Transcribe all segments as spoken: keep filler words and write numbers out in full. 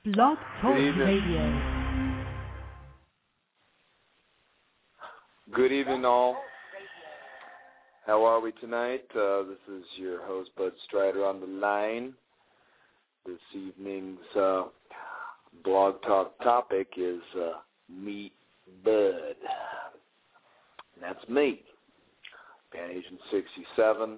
Blog Talk Radio. Good evening, all. How are we tonight? Uh, this is your host, Bud Strider, on the line. This evening's uh, blog talk topic is uh, Meet Bud. And that's me, Pan Agent sixty-seven,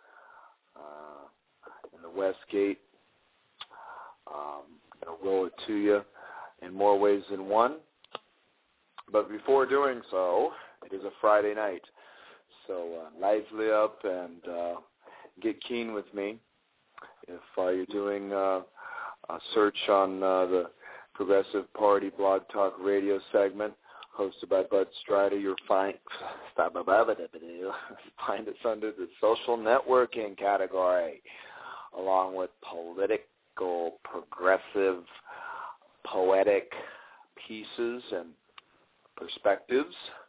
uh, in the Westgate. Um, I'm going to roll it to you in more ways than one. But before doing so, it is a Friday night. So uh, lively up and uh, get keen with me. If uh, you're doing uh, a search on uh, the Progressive Party Blog Talk Radio segment hosted by Bud Strider, you'll find, find us under the social networking category, along with political, progressive, poetic pieces and perspectives.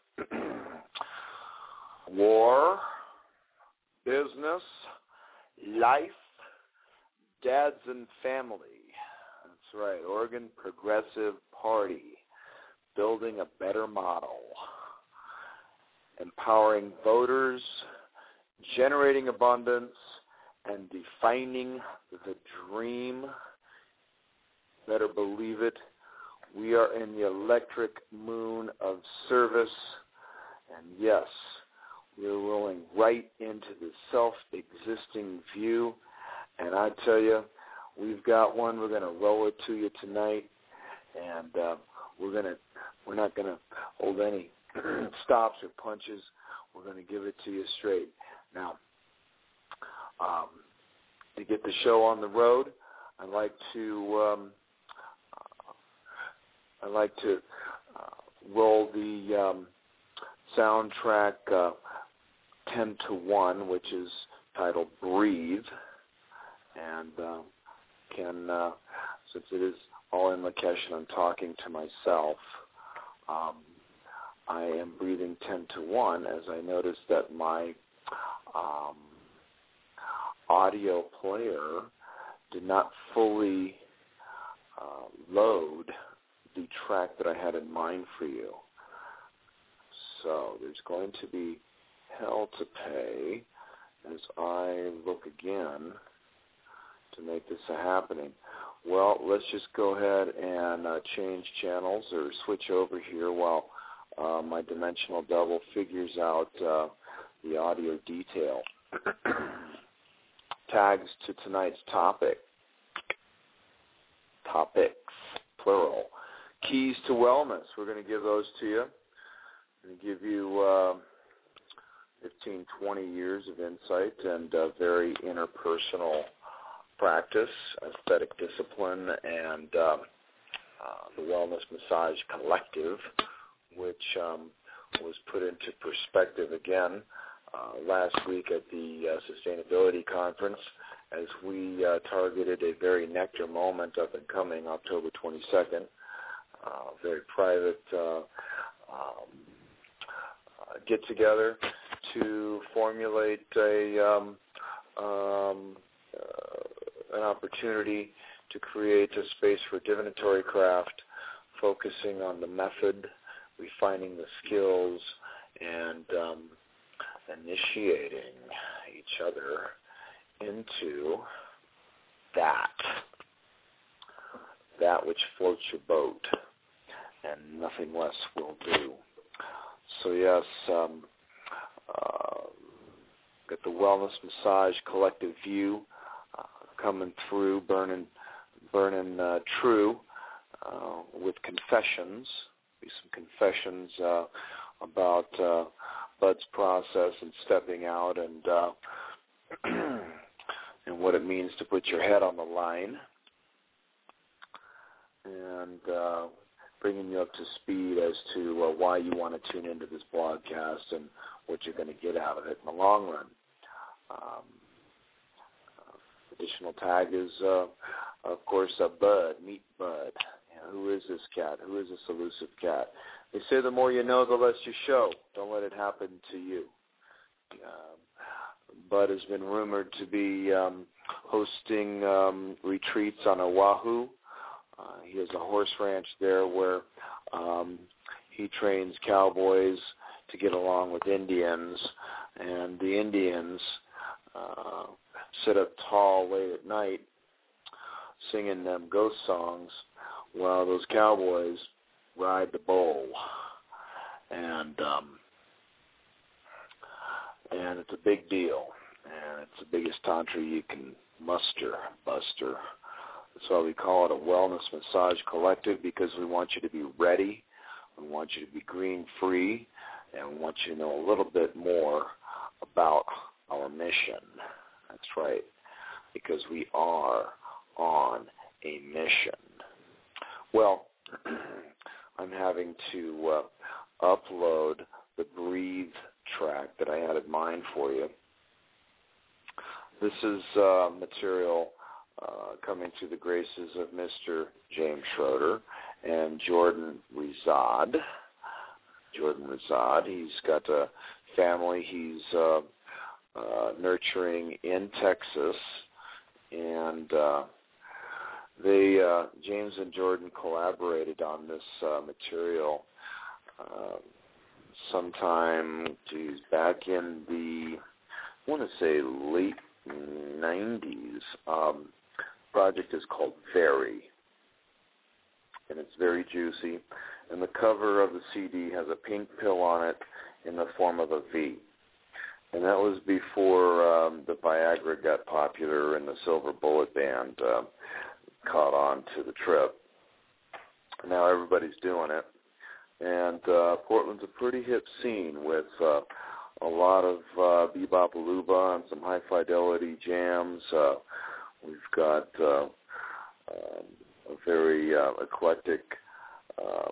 War, business, life, dads and family. That's right, Oregon Progressive Party, building a better model, empowering voters, generating abundance, and defining the dream. Better believe it. We are in the electric moon of service, and yes, we're rolling right into the self-existing view, and I tell you, we've got one. We're going to roll it to you tonight, and uh, we're going to we're not going to hold any stops or punches. We're going to give it to you straight. Now, um, to get the show on the road, I'd like to um, I'd like to uh, roll the um, soundtrack. Uh, ten to one, which is titled Breathe, and uh, can, uh, since it is all in Lakesh and I'm talking to myself, um, I am breathing ten to one as I noticed that my um, audio player did not fully uh, load the track that I had in mind for you. So there's going to be hell to pay as I look again to make this a happening. Well, let's just go ahead and uh, change channels or switch over here while uh, my dimensional double figures out uh, the audio detail. Tags to tonight's topic. Topics, plural. Keys to wellness. We're going to give those to you. I'm going to give you Uh, fifteen, twenty years of insight and uh, very interpersonal practice, aesthetic discipline, and uh, uh, the Wellness Massage Collective, which um, was put into perspective again uh, last week at the uh, Sustainability Conference as we uh, targeted a very nectar moment up and coming October twenty-second, uh, very private uh, um, uh, get-together to formulate a um, um, uh, an opportunity to create a space for divinatory craft, focusing on the method, refining the skills, and um, initiating each other into that, that which floats your boat, and nothing less will do. So yes, um, Uh, got the Wellness Massage Collective View uh, coming through, burning, burning uh, true uh, with confessions. Be some confessions uh, about uh, Bud's process and stepping out, and uh, and what it means to put your head on the line, and uh, bringing you up to speed as to uh, why you want to tune into this broadcast and what you're going to get out of it in the long run. Um, uh, additional tag is, uh, of course, uh, Bud, Meet Bud. You know, who is this cat? Who is this elusive cat? They say the more you know, the less you show. Don't let it happen to you. Uh, Bud has been rumored to be um, hosting um, retreats on Oahu, uh, Uh, he has a horse ranch there where um, he trains cowboys to get along with Indians, and the Indians uh, sit up tall late at night singing them ghost songs while those cowboys ride the bull. And um, and it's a big deal, and it's the biggest tantra you can muster, buster. That's why we call it a wellness massage collective, because we want you to be ready, we want you to be green-free, and we want you to know a little bit more about our mission. That's right, because we are on a mission. Well, I'm having to uh, upload the Breathe track that I had in mind for you. This is uh, material uh, coming through the graces of Mister James Schroeder and Jordan Rizad. Jordan Rizad, he's got a family he's uh, uh, nurturing in Texas, and uh, they uh, James and Jordan collaborated on this uh, material uh, sometime, geez, back in the, I want to say late nineties. Um, project is called Very, and it's very juicy. And the cover of the C D has a pink pill on it in the form of a V. And that was before um, the Viagra got popular and the Silver Bullet Band uh, caught on to the trip. Now everybody's doing it. And uh, Portland's a pretty hip scene with uh, a lot of uh, bebop-a-luba and some high-fidelity jams. Uh, we've got uh, um, a very uh, eclectic um,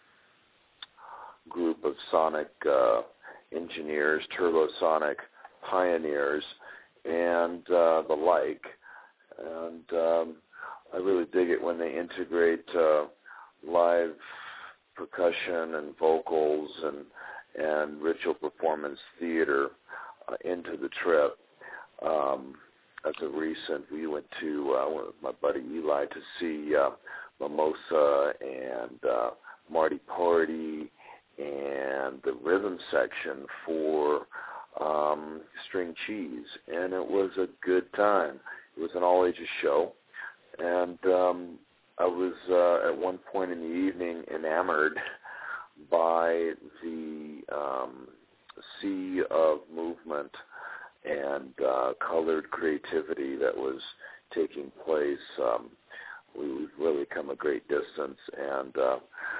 group of sonic uh, engineers, turbosonic pioneers, and uh, the like. And um, I really dig it when they integrate uh, live percussion and vocals and and ritual performance theater uh, into the trip. Um, as a recent, we went to uh, with my buddy Eli to see uh, Mimosa and uh, Marty Party and the rhythm section for um, String Cheese, and it was a good time. It was an all-ages show, and um, I was uh, at one point in the evening enamored by the um, sea of movement and uh, colored creativity that was taking place. Um, we, we've really come a great distance, and uh,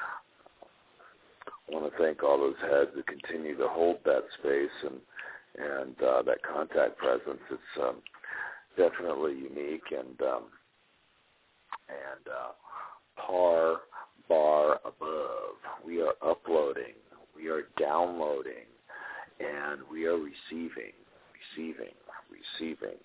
I want to thank all those heads that continue to hold that space and and uh, that contact presence. It's um, definitely unique and um, and uh, par bar above. We are uploading, we are downloading, and we are receiving, receiving, receiving.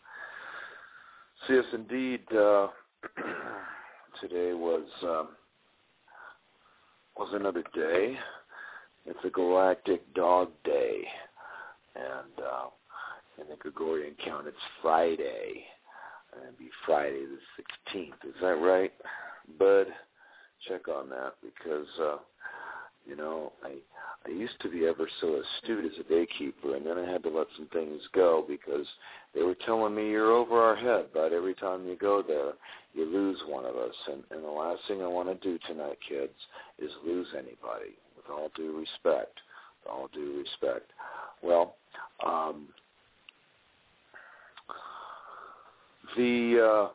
So yes, indeed, uh, today was um, was another day. It's a galactic dog day, and uh, in the Gregorian count, it's Friday. And it'd be Friday the sixteenth. Is that right, Bud? Check on that, because uh, you know I I used to be ever so astute as a daykeeper, and then I had to let some things go because they were telling me you're over our head. But every time you go there, you lose one of us, and, and the last thing I want to do tonight, kids, is lose anybody. With all due respect, with all due respect. Well, um, the. Uh,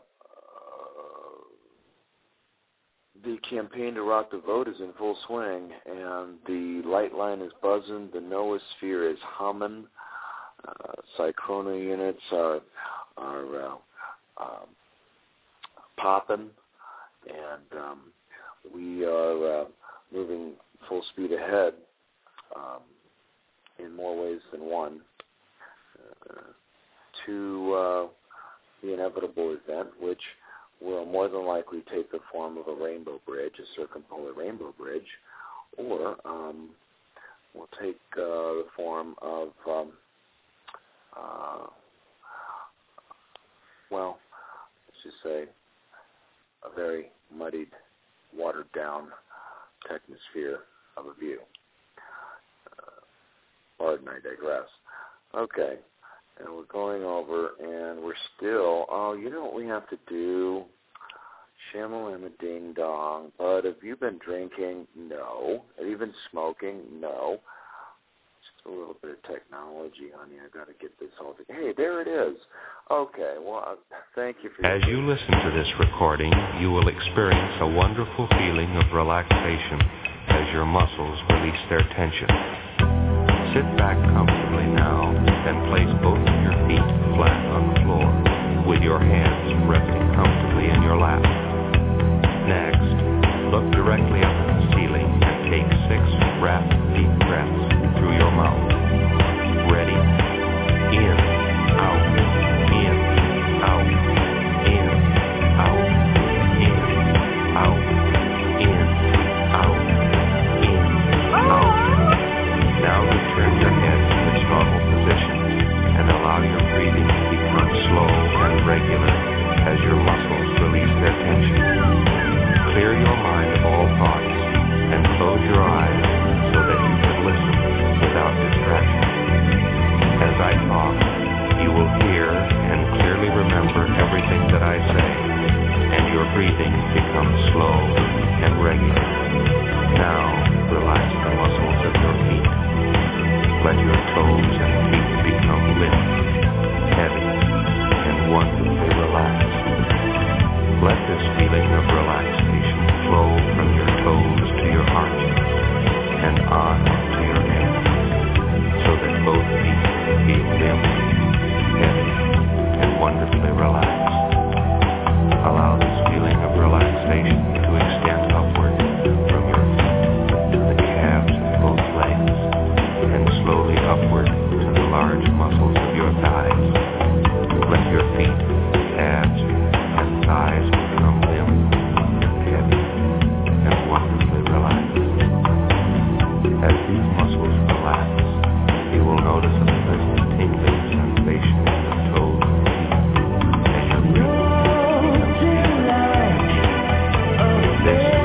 The campaign to rock the vote is in full swing, and the light line is buzzing. The noosphere is humming. Uh, Cyclona units are are uh, um, popping, and um, we are uh, moving full speed ahead um, in more ways than one uh, to uh, the inevitable event, which will more than likely take the form of a rainbow bridge, a circumpolar rainbow bridge, or um, will take uh, the form of, um, uh, well, let's just say, a very muddied, watered-down technosphere of a view. Uh, pardon, I digress. Okay, and we're going over, and we're still, oh, you know what we have to do? Shamalama ding dong. But have you been drinking? No. Have you been smoking? No. Just a little bit of technology, honey. I've got to get this all together. Hey, there it is. Okay, well, uh, thank you for As you listen to this recording, you will experience a wonderful feeling of relaxation as your muscles release their tension. Sit back comfortably now and place both of your feet flat on the floor with your hands resting comfortably in your lap. Next, look directly up at the ceiling and take six rapid deep breaths through your mouth. Ready? In, out, in, out, in, out, in, out, in, out, in, out. Now return your head to its normal position and allow your breathing to become slow and regular as your muscles release their tension. Clear your mind of all thoughts and close your eyes so that you can listen without distraction. As I talk, you will hear and clearly remember everything that I say, and your breathing becomes slow and regular. Now, relax the muscles of your feet. Let your toes and feet become limp, heavy, and wonderfully relaxed. Let this feeling of relaxation flow from your toes to your heart and on to your head, so that both feet feel limp, heavy, and wonderfully relaxed. Allow this feeling of relaxation to extend upward from your feet to the calves of both legs and slowly upward to the large muscles of your thighs. Let your feet, calves, and thighs become limp, heavy, and wonderfully relaxed. As these muscles relax, you will notice a pleasant tingling sensation in the toes and feet as your breathing becomes deeper. This is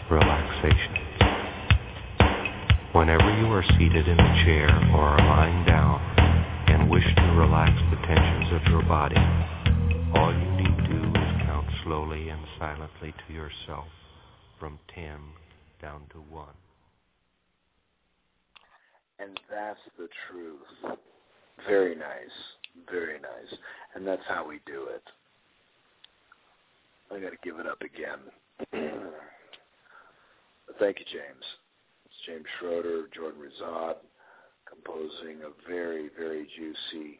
relaxation. Whenever you are seated in a chair or are lying down and wish to relax the tensions of your body, all you need to do is count slowly and silently to yourself from ten down to one. And that's the truth. Very nice. Very nice. And that's how we do it. I got to give it up again. Thank you, James. It's James Schroeder, Jordan Rizad, composing a very, very juicy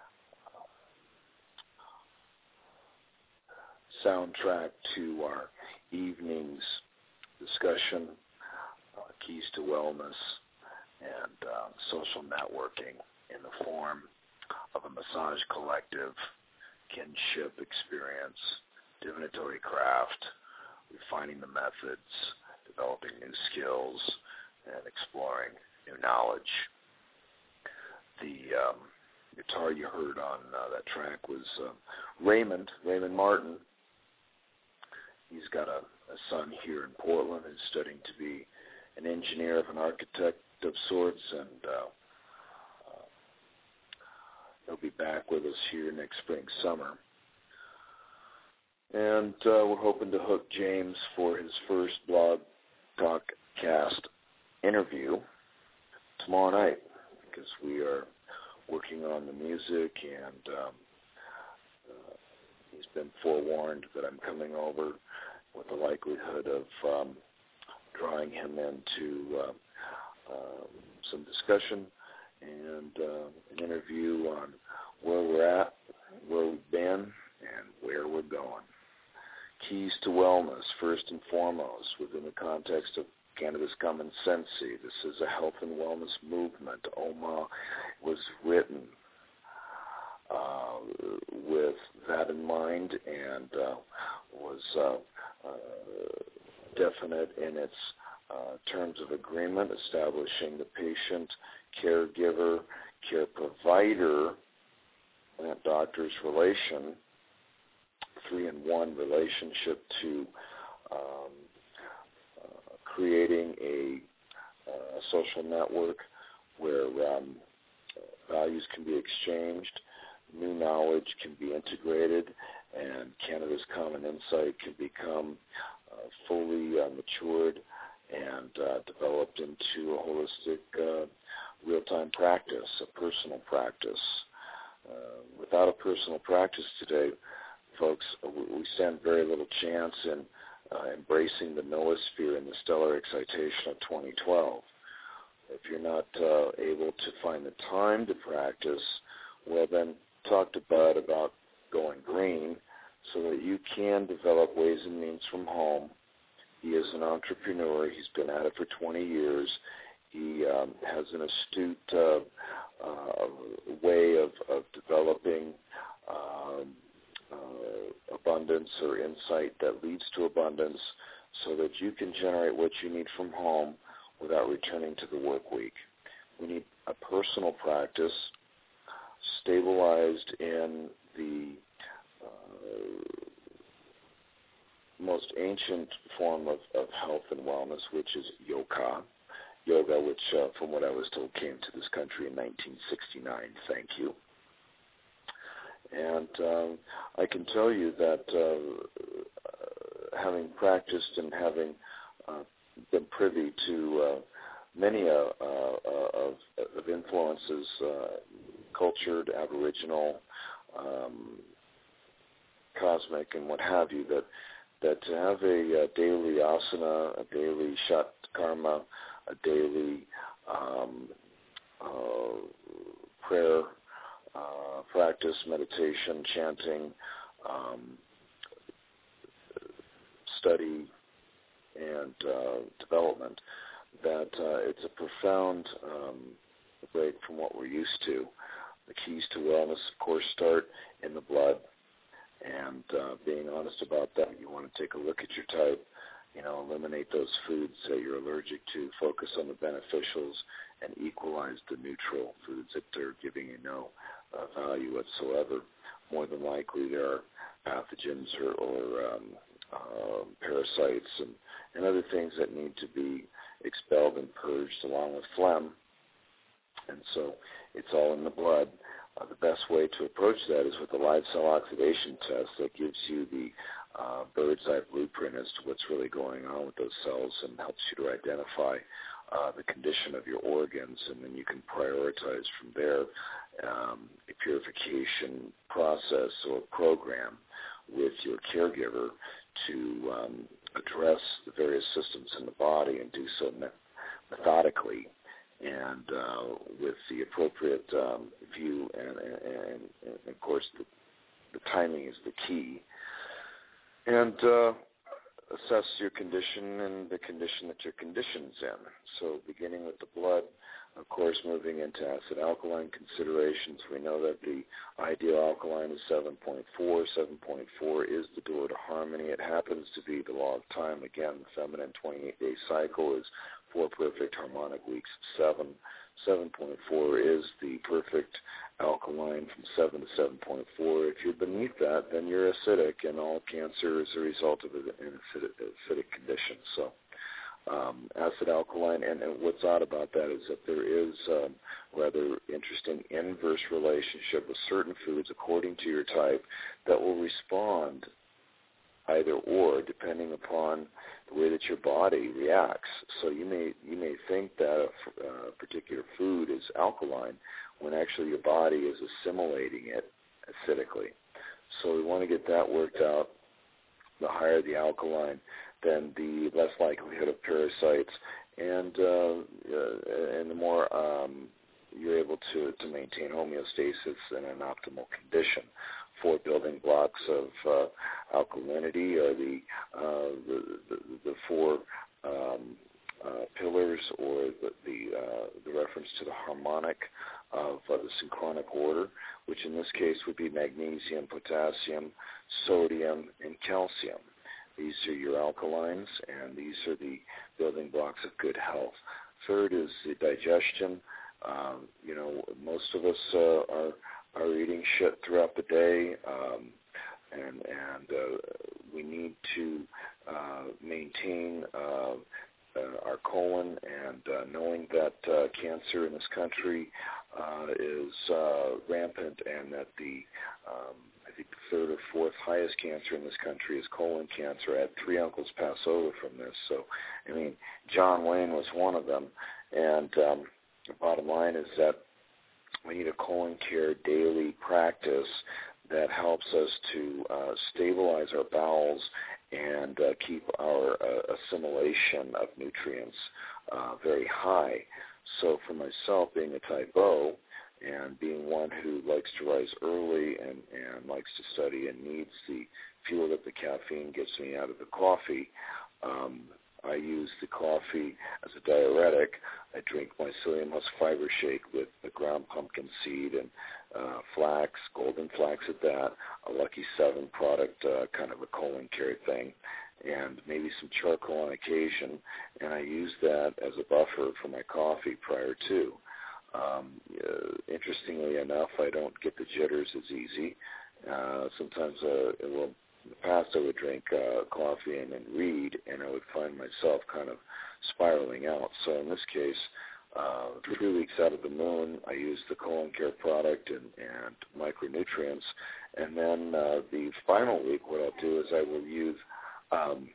uh, soundtrack to our evening's discussion, uh, Keys to Wellness and uh, social networking in the form of a massage collective, kinship experience, divinatory craft, refining the methods, developing new skills, and exploring new knowledge. The um, guitar you heard on uh, that track was uh, Raymond, Raymond Martin. He's got a, a son here in Portland who's studying to be an engineer, of an architect of sorts, and uh, uh, he'll be back with us here next spring, summer. And uh, we're hoping to hook James for his first Blog Talk Cast interview tomorrow night, because we are working on the music, and um, uh, he's been forewarned that I'm coming over with the likelihood of um, drawing him into uh, um, some discussion and uh, an interview on where we're at, where we've been, and where we're going. Keys to Wellness, first and foremost, within the context of Cannabis Common Sense. This is a health and wellness movement. O M A was written uh, with that in mind, and uh, was uh, uh, definite in its uh, terms of agreement, establishing the patient, caregiver, care provider, and doctor's relation, three-in-one relationship to um, uh, creating a, uh, social network where um, values can be exchanged, new knowledge can be integrated, and Cannabis Common Insight can become uh, fully uh, matured and uh, developed into a holistic uh, real-time practice, a personal practice. Uh, without a personal practice today, folks, we stand very little chance in uh, embracing the noosphere and the stellar excitation of twenty twelve. If you're not uh, able to find the time to practice, well then talk to Bud about going green so that you can develop ways and means from home. He is an entrepreneur. He's been at it for twenty years. He um, has an astute uh, uh, way of, of developing um, uh, abundance or insight that leads to abundance so that you can generate what you need from home without returning to the work week. We need a personal practice stabilized in the uh, most ancient form of, of health and wellness, which is yoga. Yoga, which, uh, from what I was told, came to this country in nineteen sixty-nine. Thank you. And um, I can tell you that uh, having practiced and having uh, been privy to uh, many uh, uh, of, of influences, uh, cultured, Aboriginal, um, cosmic, and what have you, that that to have a, a daily asana, a daily shat karma, a daily um, uh, prayer uh, practice, meditation, chanting, um, study, and uh, development, that uh, it's a profound um, break from what we're used to. The keys to wellness, of course, start in the blood, and uh, being honest about that, you want to take a look at your type, you know, eliminate those foods that you're allergic to, focus on the beneficials, and equalize the neutral foods that are giving you no uh, value whatsoever. More than likely, there are pathogens or, or um, uh, parasites and, and other things that need to be expelled and purged along with phlegm. And so it's all in the blood. Uh, the best way to approach that is with the live cell oxidation test that gives you the uh, bird's eye blueprint as to what's really going on with those cells and helps you to identify uh, the condition of your organs, and then you can prioritize from there um, a purification process or program with your caregiver to um, address the various systems in the body and do so me- methodically and uh, with the appropriate um, view, and, and, and of course the, the timing is the key, and uh, assess your condition and the condition that your condition's in. So beginning with the blood, of course, moving into acid-alkaline considerations, we know that the ideal alkaline is seven point four. seven point four is the door to harmony. It happens to be the law of time. Again, the feminine twenty-eight day cycle is four perfect harmonic weeks of seven. seven point four is the perfect alkaline from seven to seven point four. If you're beneath that, then you're acidic, and all cancer is a result of an acidic, acidic condition. So um, acid alkaline, and, and what's odd about that is that there is um, rather interesting inverse relationship with certain foods according to your type that will respond either or, depending upon the way that your body reacts. So you may you may think that a, a particular food is alkaline when actually your body is assimilating it acidically. So we want to get that worked out. The higher the alkaline, then the less likelihood of parasites, and uh, uh, and the more um, you're able to, to maintain homeostasis in an optimal condition. Four building blocks of uh, alkalinity are the, uh, the, the the four um, uh, pillars, or the the, uh, the reference to the harmonic of uh, the synchronic order, which in this case would be magnesium, potassium, sodium, and calcium. These are your alkalines, and these are the building blocks of good health. Third is the digestion. Um, you know, most of us uh, are are eating shit throughout the day, um, and and uh, we need to uh, maintain uh, uh, our colon. And uh, knowing that uh, cancer in this country uh, is uh, rampant, and that the um, I think the third or fourth highest cancer in this country is colon cancer. I had three uncles pass over from this. So, I mean, John Wayne was one of them. And um, the bottom line is that we need a colon care daily practice that helps us to uh, stabilize our bowels and uh, keep our uh, assimilation of nutrients uh, very high. So for myself, being a type O, and being one who likes to rise early and, and likes to study and needs the fuel that the caffeine gets me out of the coffee, um, I use the coffee as a diuretic. I drink my psyllium husk fiber shake with the ground pumpkin seed and uh, flax, golden flax at that, a Lucky seven product, uh, kind of a colon care thing, and maybe some charcoal on occasion, and I use that as a buffer for my coffee prior to. Um, uh, interestingly enough, I don't get the jitters as easy. Uh, sometimes, uh, it will, in the past, I would drink uh, coffee and then read, and I would find myself kind of spiraling out. So in this case, uh, three weeks out of the moon, I use the colon care product and, and micronutrients. And then uh, the final week, what I'll do is I will use um,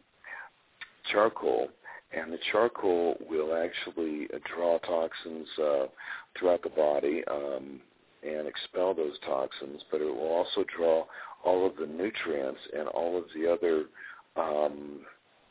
charcoal. And the charcoal will actually uh, draw toxins uh, throughout the body um, and expel those toxins, but it will also draw all of the nutrients and all of the other um,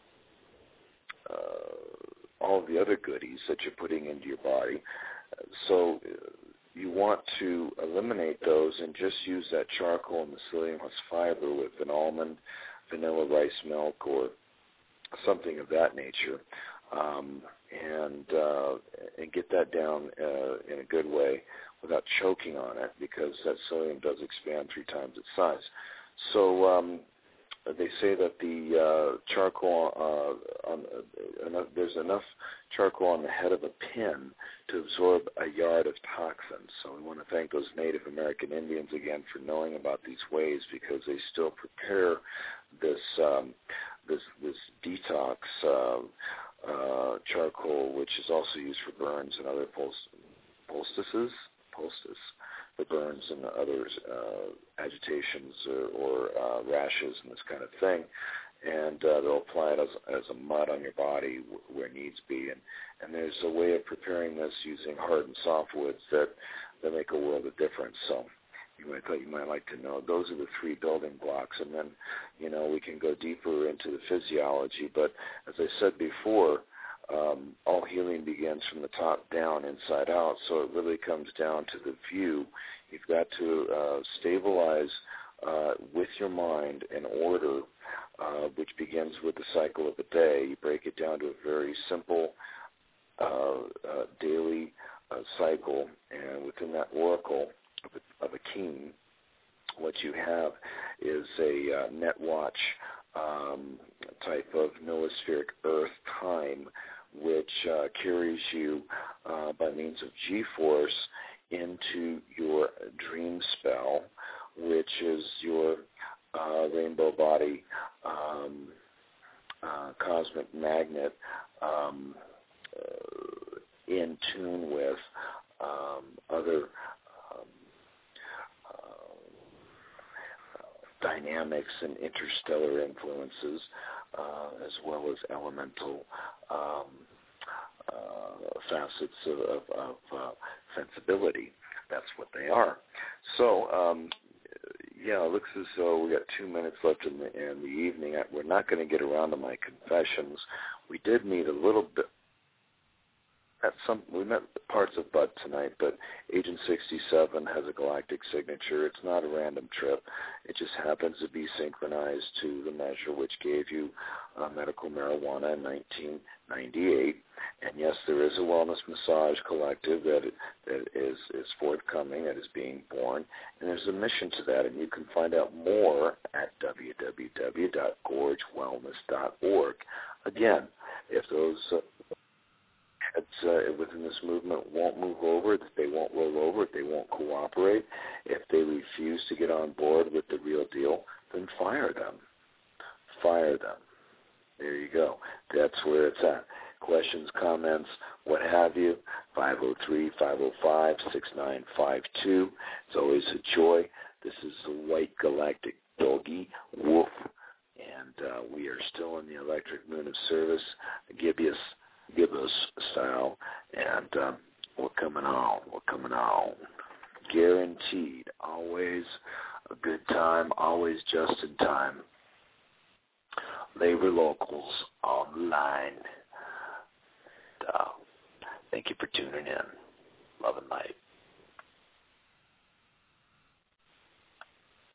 uh, all of the other goodies that you're putting into your body. So uh, you want to eliminate those and just use that charcoal and the psyllium husk fiber with an almond, vanilla rice milk, or something of that nature, um, and uh, and get that down uh, in a good way without choking on it, because that psyllium does expand three times its size. So um, they say that the uh, charcoal, uh, on, uh, enough, there's enough charcoal on the head of a pin to absorb a yard of toxins. So we want to thank those Native American Indians again for knowing about these ways, because they still prepare this um, this this detox uh, uh, charcoal, which is also used for burns and other post- poultices, poultice, for burns and other uh, agitations or, or uh, rashes and this kind of thing. And uh, they'll apply it as, as a mud on your body w- where needs be. And, and there's a way of preparing this using hard and soft woods that, that make a world of difference. So you might thought you might like to know. Those are the three building blocks. And then, you know, we can go deeper into the physiology. But as I said before, um, all healing begins from the top down, inside out. So it really comes down to the view. You've got to uh, stabilize uh, with your mind an order, uh, which begins with the cycle of the day. You break it down to a very simple uh, uh, daily uh, cycle, and within that oracle of a, of a king, what you have is a uh, net watch um, type of noospheric earth time, which uh, carries you uh, by means of G-force into your dream spell, which is your uh, rainbow body um, uh, cosmic magnet um, uh, in tune with um, other um, uh, dynamics and interstellar influences, uh, as well as elemental um, uh, facets of, of, of uh, sensibility. That's what they are. So, um, yeah, it looks as though we got two minutes left in the, in the evening. We're not going to get around to my confessions. We did meet a little bit. At some, we met parts of Bud tonight, but Agent sixty-seven has a galactic signature. It's not a random trip. It just happens to be synchronized to the measure which gave you uh, medical marijuana in nineteen ninety-eight. And yes, there is a wellness massage collective that that is, is forthcoming, that is being born, and there's a mission to that, and you can find out more at w w w dot gorge wellness dot org. Again, if those uh, It's, uh, within this movement won't move over, that they won't roll over, they won't cooperate, if they refuse to get on board with the real deal, then fire them. Fire them. There you go. That's where it's at. Questions, comments, what have you, five oh three, five oh five, six nine five two. It's always a joy. This is the White Galactic Doggy Wolf, and uh, we are still in the electric moon of service, Gibeus. Gibbous style, and um, we're coming on, we're coming on. Guaranteed, always a good time, always just in time. Labor locals on the line. And, uh, thank you for tuning in. Love and light.